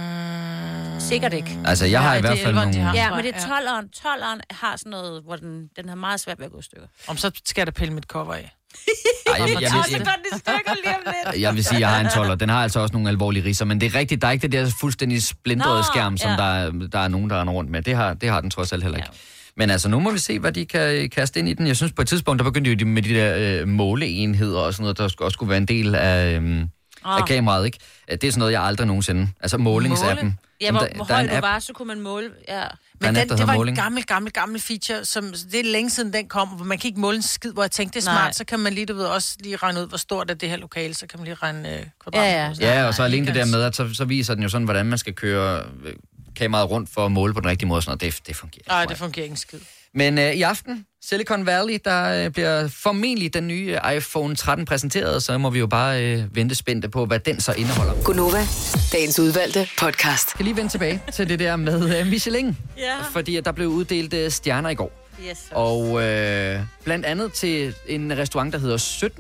Sikkert ikke. Altså, jeg har i hvert fald nogle... Ja, men det er 12'eren har sådan noget, hvor den har meget svært ved at gå i stykker. Om så skal jeg da pille mit cover af. Jeg vil sige, at jeg har en 12'er. Den har altså også nogle alvorlige ridser, men det er rigtigt, der er ikke det der fuldstændig splindrede skærm, som der er nogen, der render rundt med. Det har den trods alt heller ikke. Ja. Men altså, nu må vi se, hvad de kan kaste ind i den. Jeg synes, på et tidspunkt, der begyndte de med de der måleenheder og sådan noget, der også skulle være en del af kameraet, ikke? Det er sådan noget, jeg aldrig nogensinde... Altså, målingsappen. Ja, hvor høj du var, så kunne man måle... Ja. Men det var en gammel feature, som det er længe siden den kom, hvor man kan ikke måle en skid, hvor jeg tænkte, det er smart, så kan man lige, også lige regne ud, hvor stort er det her lokale, så kan man lige regne kvadratmeter. Ja, og så alene det der med, at så viser den jo sådan, hvordan man skal køre kameraet rundt for at måle på den rigtige måde, sådan noget. Det fungerer. Nej, det fungerer ikke en skid. Men i aften, Silicon Valley, der bliver formentlig den nye iPhone 13 præsenteret, så må vi jo bare vente spændte på, hvad den så indeholder. Gonova, dagens udvalgte podcast. Jeg skal lige vende tilbage til det der med Michelin, fordi der blev uddelt stjerner i går. Yes, og blandt andet til en restaurant, der hedder 17.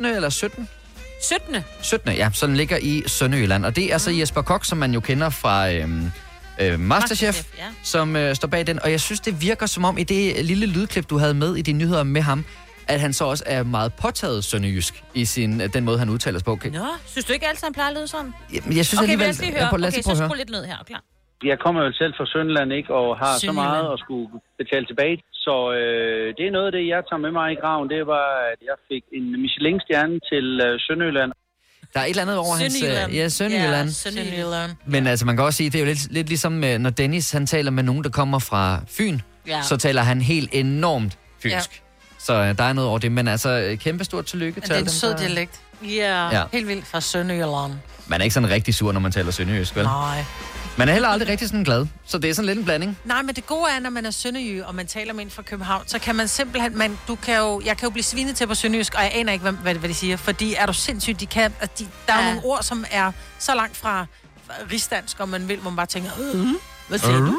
17. Ja, så den ligger i Sønderjylland, og det er så Jesper Kok, som man jo kender fra... Masterchef, som står bag den. Og jeg synes, det virker som om i det lille lydklip, du havde med i dine nyheder med ham, at han så også er meget påtaget sønderjysk i den måde, han udtaler sig på. Okay. Nå, synes du ikke altid, han plejer at lyde sådan? Jeg synes alligevel... Lad os lige høre. Okay, så skru lidt ned her, klar. Jeg kommer jo selv fra Sønderland, ikke, og har så meget at skulle betale tilbage. Så det er noget af det, jeg tager med mig i graven. Det var, at jeg fik en Michelin-stjerne til Sønderjylland. Der er et eller andet over Sønderjylland. Sønderjylland. Men altså, man kan også sige, det er jo lidt ligesom, når Dennis, han taler med nogen, der kommer fra Fyn, så taler han helt enormt fynsk. Ja. Så der er noget over det, men altså, kæmpestort tillykke til det er en sød dialekt. Ja, helt vildt fra Sønderjylland. Man er ikke sådan rigtig sur, når man taler sønderjysk, vel? Nej. Man er heller aldrig rigtig sådan glad, så det er sådan lidt en blanding. Nej, men det gode er, når man er sønderjyg, og man taler med en fra København, så kan man simpelthen... jeg kan jo blive svinet til på sønderjysk, og jeg aner ikke, hvad de siger, fordi er du sindssygt, der er nogle ord, som er så langt fra rigsdansk, og man vil, hvor man bare tænker, hvad siger du?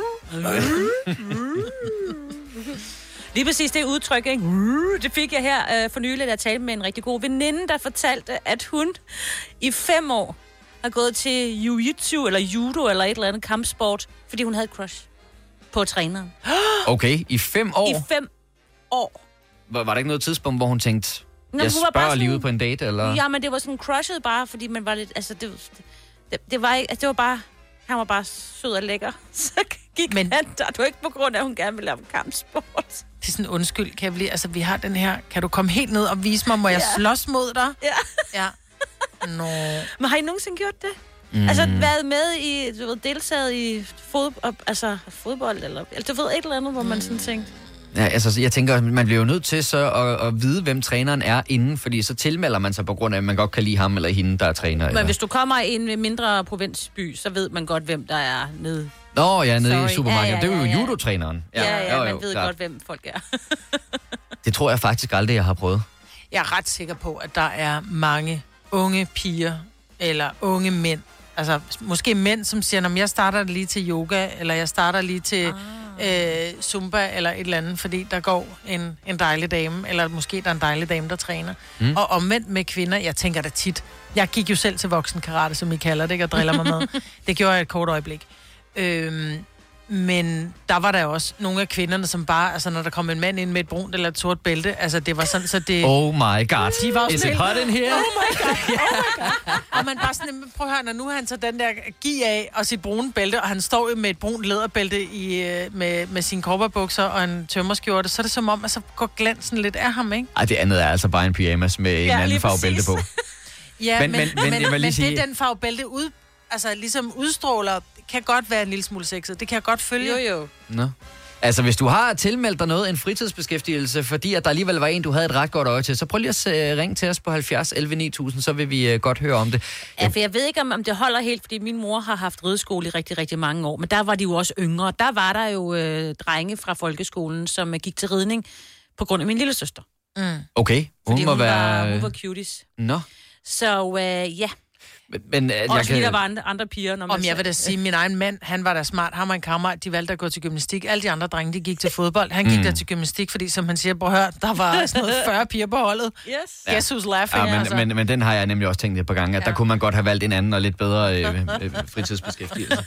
Lige præcis det udtryk, ikke? Det fik jeg her for nylig, da jeg talte med en rigtig god veninde, der fortalte, at hun i 5 år har gået til jiu-jitsu eller judo eller et eller andet kampsport, fordi hun havde et crush på træneren. Okay, i 5 år? I 5 år. Var der ikke noget tidspunkt, hvor hun tænkte, jeg spørger lige ud på en date, eller? Ja, men det var sådan crushet bare, fordi man var lidt, altså det var ikke, altså det var bare, han var bare sød og lækker. Så gik han der. Det var ikke på grund af, at hun gerne ville lave kampsport. Det er sådan, undskyld, kan jeg blive, altså vi har den her, kan du komme helt ned og vise mig, må jeg slås mod dig? Ja. Nå. Men har I nogensinde gjort det? Altså været med i, deltaget i fodbold, eller du ved, et eller andet, hvor man sådan tænkte... Ja, altså, jeg tænker, man bliver jo nødt til så at vide, hvem træneren er inden, fordi så tilmelder man sig på grund af, at man godt kan lide ham eller hende, der er træner. Men eller? hvis du kommer i en mindre provinsby, så ved man godt, hvem der er nede. Nå, ja, nede i supermarkedet. Det er jo judotræneren. Ja, man ved godt, hvem folk er. Det tror jeg faktisk aldrig, jeg har prøvet. Jeg er ret sikker på, at der er mange unge piger eller unge mænd, altså måske mænd, som siger, jeg starter lige til yoga, eller jeg starter lige til zumba, eller et eller andet, fordi der går en dejlig dame, eller måske der er en dejlig dame, der træner. Og omvendt med kvinder, jeg tænker da tit, jeg gik jo selv til voksenkarate, som I kalder det, ikke, og driller mig med. Det gjorde jeg et kort øjeblik. Men der var der også nogle af kvinderne, som bare, altså når der kom en mand ind med et brunt eller et sort bælte, altså det var sådan, så det... Oh my god, de var is it hot in here? Oh my god. Og man bare sådan, prøv at høre, når nu han tager den der gi af og sit brune bælte, og han står jo med et brunt læderbælte med sine korperbukser og en tømmerskjorte, så er det som om, at så går glansen lidt af ham, ikke? Ej, det andet er altså bare en pyjamas med en anden farve bælte på. Ja, men det den farve bælte ligesom udstråler, kan godt være en lille smule sexet. Det kan jeg godt følge. Jo. Nå. Altså, hvis du har tilmeldt dig noget, en fritidsbeskæftigelse, fordi at der alligevel var en, du havde et ret godt øje til, så prøv lige at ringe til os på 70 11 9000, så vil vi godt høre om det. Ja, for jeg ved ikke, om det holder helt, fordi min mor har haft rideskole i rigtig, rigtig mange år, men der var de jo også yngre. Der var der jo drenge fra folkeskolen, som gik til ridning på grund af min lille søster. Okay, hun var cuties. Nå. Så ja... Men også lige der var andre piger. Jeg vil da sige, min egen mand, han var da smart. Han var en kammerat, de valgte at gå til gymnastik. Alle de andre drenge, de gik til fodbold. Han gik der til gymnastik, fordi som han siger, prøv at høre, der var sådan noget 40 piger på holdet. Yes. Guess who's laughing? Ja, men den har jeg nemlig også tænkt et par gange, at der kunne man godt have valgt en anden og lidt bedre fritidsbeskæftigelse.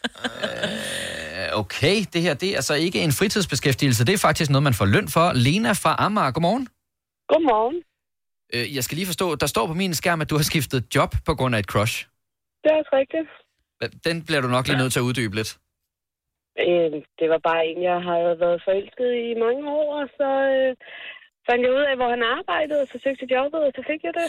Okay, det her, det er altså ikke en fritidsbeskæftigelse. Det er faktisk noget, man får løn for. Lena fra Amager, godmorgen. Godmorgen. Jeg skal lige forstå, der står på min skærm, at du har skiftet job på grund af et crush. Det er også rigtigt. Den bliver du nok lige nødt til at uddybe lidt. Det var bare en, jeg havde været forelsket i mange år, og så fandt jeg ud af, hvor han arbejdede, og så søgte jeg jobbet, og så fik jeg det.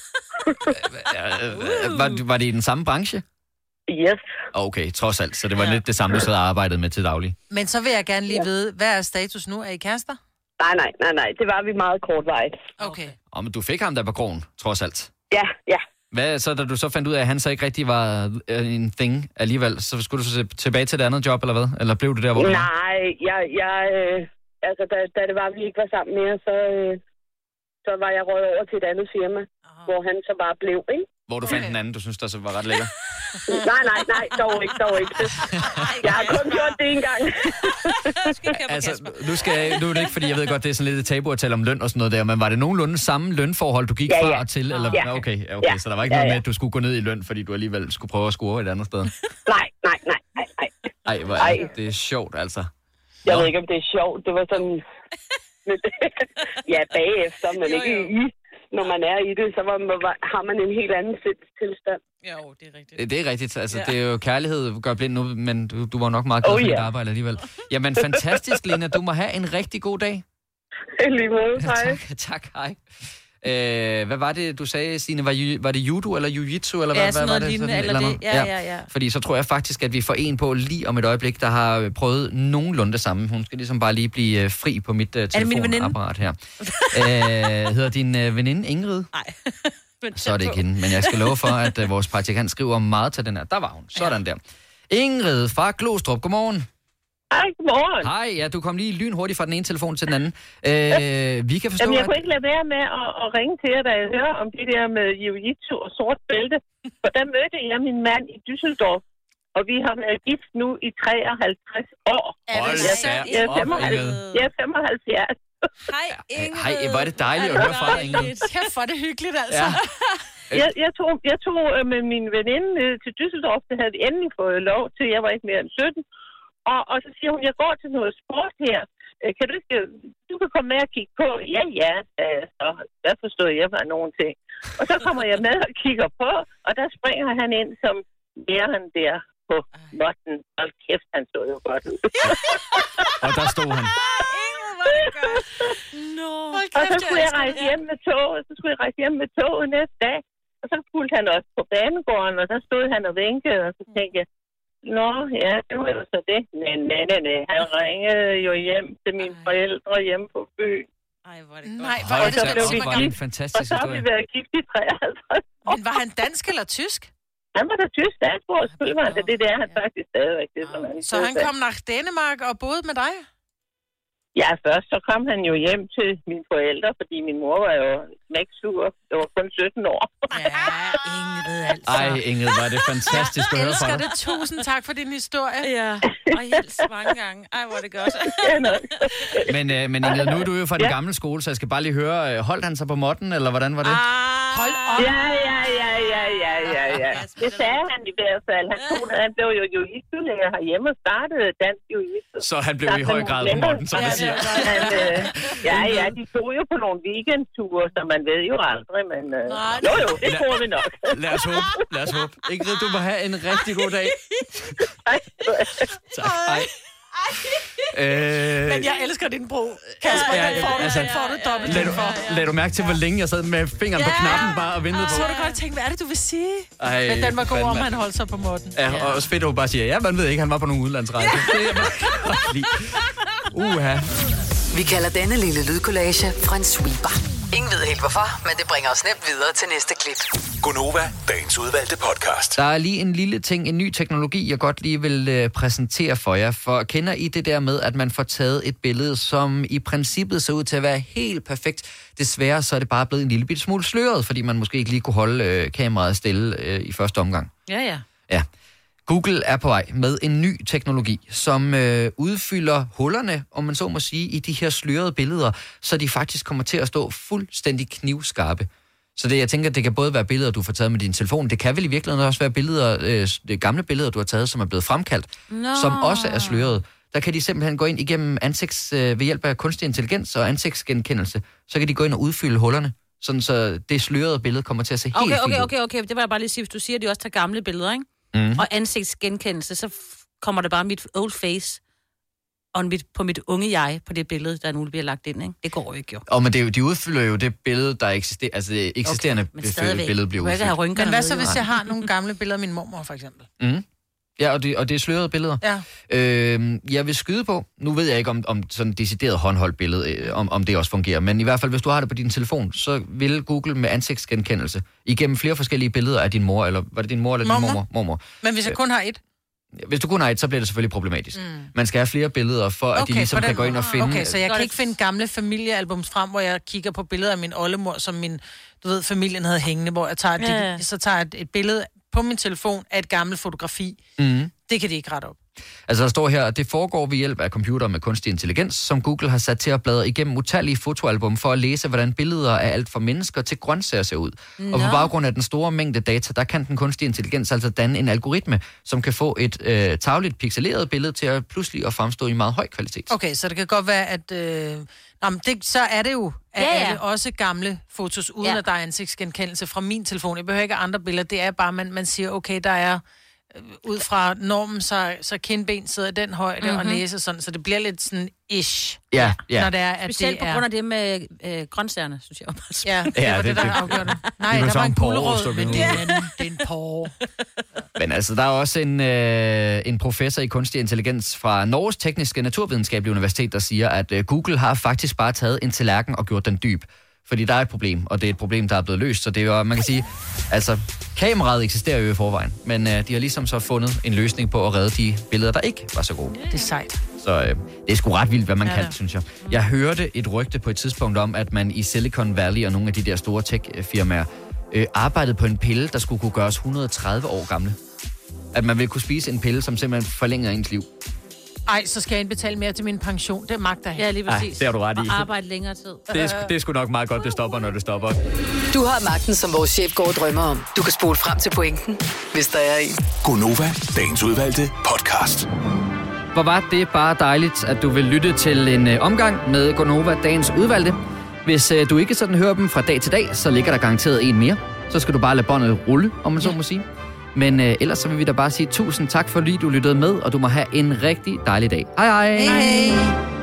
Var det i den samme branche? Yes. Okay, trods alt. Så det var lidt det samme, du sad og arbejdede med til daglig. Men så vil jeg gerne lige vide, hvad er status nu? Er I kærester? Nej. Det var vi meget kortvarigt. Okay. Men du fik ham der på krogen, trods alt. Ja. Hvad så, da du så fandt ud af, at han så ikke rigtig var en thing alligevel, så skulle du så tilbage til det andet job, eller hvad? Eller blev du der, hvor du var? Nej, altså da det var, at vi ikke var sammen mere, så var jeg røget over til et andet firma, hvor han så bare blev, ikke? Hvor du fandt den anden, du synes, der så var ret lækker? Nej, dog ikke. Jeg har kun gjort det en gang. Altså, nu er det ikke, fordi jeg ved godt, det er sådan lidt et tabu at tale om løn og sådan noget der, men var det nogenlunde samme lønforhold, du gik fra og til? Eller? Ja. Okay, så der var ikke noget med, at du skulle gå ned i løn, fordi du alligevel skulle prøve at score et andet sted? Nej. Ej, hvor er det er sjovt, altså. Jeg ved ikke, om det er sjovt. Det var sådan... bagefter, men ikke i... Når man er i det, så har man en helt anden tilstand. Jo, det er rigtigt. Det er rigtigt. Altså, det er jo kærlighed, gør blind nu, men du var nok meget glad for dit arbejde alligevel. Jamen, fantastisk, Lena. Du må have en rigtig god dag. Lige måde, hej. Tak, hej. Hvad var det, du sagde, Signe? Var det judo eller jiu-jitsu? Eller ja, sådan noget lignende, eller det. Ja. Fordi så tror jeg faktisk, at vi får en på lige om et øjeblik, der har prøvet nogenlunde det samme. Hun skal ligesom bare lige blive fri på mit telefonapparat her. Hedder din veninde Ingrid? Nej. Så er det ikke hende, men jeg skal love for, at vores praktikant skriver meget til den her. Der var hun. Sådan der. Ingrid fra Glostrup, godmorgen. Hej, godmorgen. Hej, ja, du kom lige lynhurtigt fra den ene telefon til den anden. Vi kan forstå, jeg kunne ikke lade være med at ringe til jer, da jeg hører om det der med jiu-jitsu og sort bælte. For der mødte jeg min mand i Düsseldorf, og vi har været gift nu i 53 år. Jeg er 75. Hej, Ingrid. Hej, hvor er det dejligt at høre fra dig, Ingrid. Kæft, hvor er det hyggeligt, altså. Ja. Jeg tog med min veninde til Düsseldorf, det havde vi endelig fået lov til. Jeg var ikke mere end 17. Og så siger hun, jeg går til noget sport her. Kan du kan komme med og kigge på? Ja, så der forstod jeg bare nogle ting. Og så kommer jeg med og kigger på, og der springer han ind som læreren der på måtten. Hold kæft, han stod jo godt ud. Og der stod han. Og så skulle jeg rejse hjem med toget. Næste dag. Og så fulgte han også på banegården, og der stod han og vinkede, og så tænkte jeg, Nå, ja, det var jo så det. Men nej. Han ringede jo hjem til mine forældre hjemme på byen. Ej, hvor er det godt. Nej, hvor er det en fantastisk og så har vi været gift i 53. Men var han dansk eller tysk? Han var da tysk statsborger, så det er han faktisk stadigvæk. Det, som han så han kom nach Dänemark og boede med dig? Ja, først så kom han jo hjem til mine forældre, fordi min mor var jo knæksur. Det var kun 17 år. Ja, Ingrid altså. Ej, Ingrid, var det fantastisk at høre fra dig. Jeg elsker det. Tusind tak for din historie. Ja, og helt mange gange. Ej, hvor er det godt. Men Ingrid, nu er du jo fra den gamle skole, så jeg skal bare lige høre, holdt han sig på måtten, eller hvordan var det? Hold op. Ja. Det sagde han i hvert fald. Han blev jo juristudlærer herhjemme og startede dansk jurist. Så han blev i høj grad på måtten, som man siger. Ja, de tog jo på nogle weekendture, så man ved jo aldrig, men jo, det tror vi nok. Lad os håbe. Ingrid, du må have en rigtig god dag. Tak. Hej. Men jeg elsker din bro. Kasper, den får du dobbelt for. Lad du mærke til, hvor længe jeg sad med fingeren på knappen bare og ventede på. Så var det godt tænkt, hvad er det, du vil sige? Men den var god, om han holdt sig på måtten. Ja, og også fedt, at hun bare siger, ja, man ved ikke, han var på nogle udlandsrejser. Det er bare godt lide. Vi kalder denne lille lydkollage en sweeper. Ingen ved helt hvorfor, men det bringer os nemt videre til næste klip. Gonova, dagens udvalgte podcast. Der er lige en lille ting, en ny teknologi, jeg godt lige vil præsentere for jer. For kender I det der med, at man får taget et billede, som i princippet ser ud til at være helt perfekt. Desværre så er det bare blevet en lille bitte smule sløret, fordi man måske ikke lige kunne holde kameraet stille i første omgang. Ja. Google er på vej med en ny teknologi, som udfylder hullerne, om man så må sige, i de her slørede billeder, så de faktisk kommer til at stå fuldstændig knivskarpe. Så jeg tænker, det kan både være billeder, du får taget med din telefon, det kan vel i virkeligheden også være billeder, gamle billeder, du har taget, som er blevet fremkaldt, som også er slørede. Der kan de simpelthen gå ind igennem ved hjælp af kunstig intelligens og ansigtsgenkendelse, så kan de gå ind og udfylde hullerne, sådan så det slørede billede kommer til at se helt fint ud. Okay. Det var jeg bare lige sige, hvis du siger, at de også tager gamle billeder, ikke? Og ansigtsgenkendelse, så kommer det bare mit old face på mit unge jeg på det billede, der nu bliver lagt ind, ikke? Det går jo ikke, jo. Men de udfylder jo det billede, der eksisterer, altså det eksisterende billede bliver udfyldt. Men hvad så, hvis jeg har nogle gamle billeder af min mormor, for eksempel? Ja, og det er slørede billeder. Ja. Jeg vil skyde på, nu ved jeg ikke om sådan et decideret håndholdt billede, om det også fungerer, men i hvert fald, hvis du har det på din telefon, så vil Google med ansigtsgenkendelse igennem flere forskellige billeder af din mor, eller var det din mor eller din mormor? Men hvis jeg kun har et? Hvis du kun har et, så bliver det selvfølgelig problematisk. Man skal have flere billeder, for at de ligesom kan gå ind og finde... Okay, så jeg kan ikke finde gamle familiealbums frem, hvor jeg kigger på billeder af min oldemor, som min, familien havde hængende, hvor jeg tager et billede på min telefon af et gammelt fotografi. Det kan de ikke rette op. Altså der står her, at det foregår ved hjælp af computer med kunstig intelligens, som Google har sat til at bladre igennem utallige fotoalbum for at læse, hvordan billeder af alt fra mennesker til grøntsager ser ud. Og på baggrund af den store mængde data, der kan den kunstige intelligens altså danne en algoritme, som kan få et tarveligt pixeleret billede til at pludselig at fremstå i meget høj kvalitet. Okay, så det kan godt være, at... så er det jo alle også gamle fotos, uden at der er ansigtsgenkendelse fra min telefon. Jeg behøver ikke andre billeder. Det er bare, man siger, okay, der er... ud fra normen, så kindben sidder i den højde, og næse sådan, så det bliver lidt sådan ish. Ja. Når det er, at specielt det på grund af det med grøntsagerne, synes jeg også. Ja, det var det, der afgjorde det. Nej, der var en gulerod, men det er en porre. Men altså, der er også en professor i kunstig intelligens fra Norges Tekniske Naturvidenskabelige Universitet, der siger, at Google har faktisk bare taget en tallerken og gjort den dyb. Fordi der er et problem, og det er et problem, der er blevet løst. Så det er jo, man kan sige, altså, kameraet eksisterer jo i forvejen, men de har ligesom så fundet en løsning på at redde de billeder, der ikke var så gode. Det er sejt. Så det er sgu ret vildt, hvad man kan, synes jeg. Jeg hørte et rygte på et tidspunkt om, at man i Silicon Valley og nogle af de der store tech-firmaer arbejdede på en pille, der skulle kunne gøres 130 år gamle. At man ville kunne spise en pille, som simpelthen forlænger ens liv. Ej, så skal jeg indbetale mere til min pension. Det magter jeg. Ja, lige præcis. Det har du ret i. Og arbejde længere tid. Det er sgu nok meget godt, det stopper, når det stopper. Du har magten, som vores chef går og drømmer om. Du kan spole frem til pointen, hvis der er en. Gonova, dagens udvalgte podcast. Hvor var det bare dejligt, at du vil lytte til en omgang med Gonova, dagens udvalgte. Hvis du ikke sådan hører dem fra dag til dag, så ligger der garanteret en mere. Så skal du bare lade båndet rulle, om man så må sige. Men ellers så vil vi da bare sige tusind tak, fordi du lyttede med, og du må have en rigtig dejlig dag. Hej hej! Hej.